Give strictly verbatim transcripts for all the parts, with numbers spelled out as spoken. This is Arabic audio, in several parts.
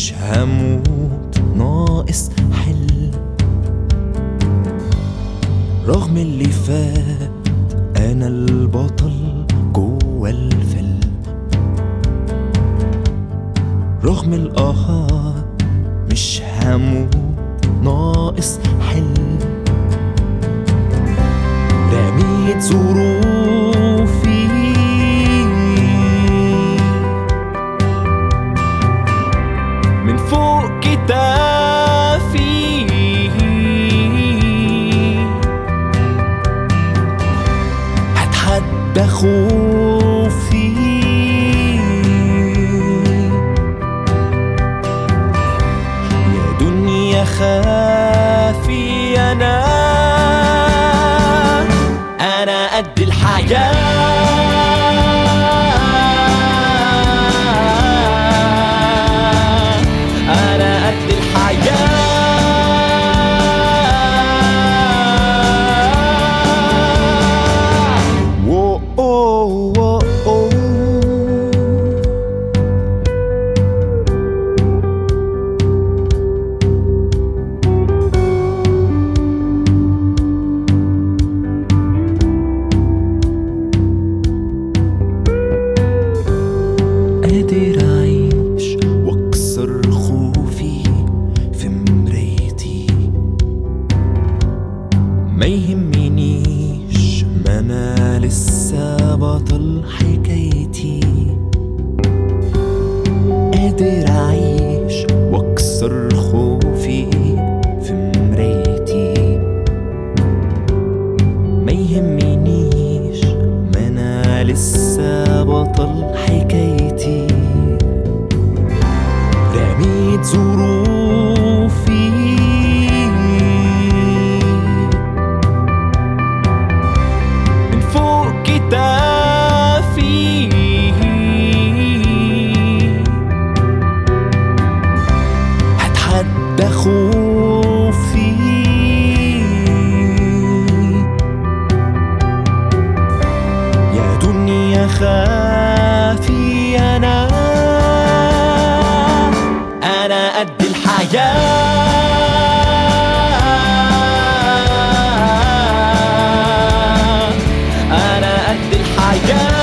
مش هموت ناقص حل، رغم اللي فات أنا البطل جوا الفيلم، رغم الآهات مش هموت ناقص حل. رميت ظروفي من فوق كتافي، هتحدى خوفي، يا دنيا خافي. أنا أنا قد الحياة، أنا قد الحياة. وو أوه وو أوه. قادر أعيش وأكسر خوفي في مرايتي، ما يهمنيش، ما أنا لسه بطل حكايتي. قادر أعيش وأكسر خوفي في مرايتي، ما يهمنيش، ما أنا لسه بطل حكايتي. رميت ظروفي من فوق كتافي، هتحدى خوفي، يا دنيا خافي. أنا أنا قد الحياة، أنا قد الحياة.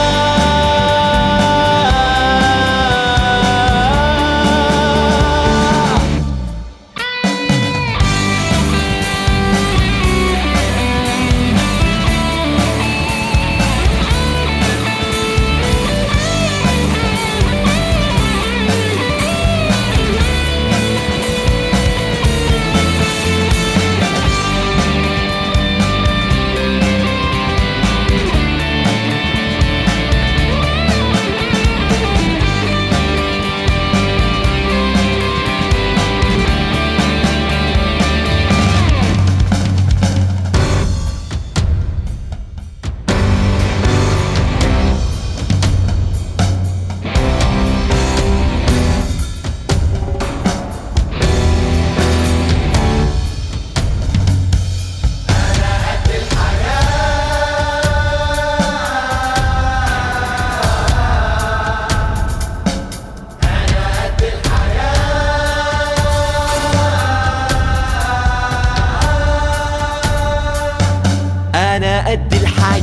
أنا قد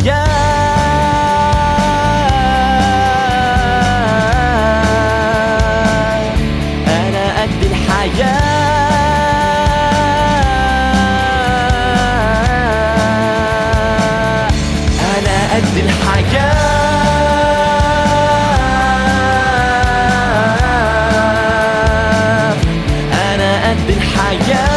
الحياة، أنا قد الحياة، أنا قد الحياة، أنا قد الحياة.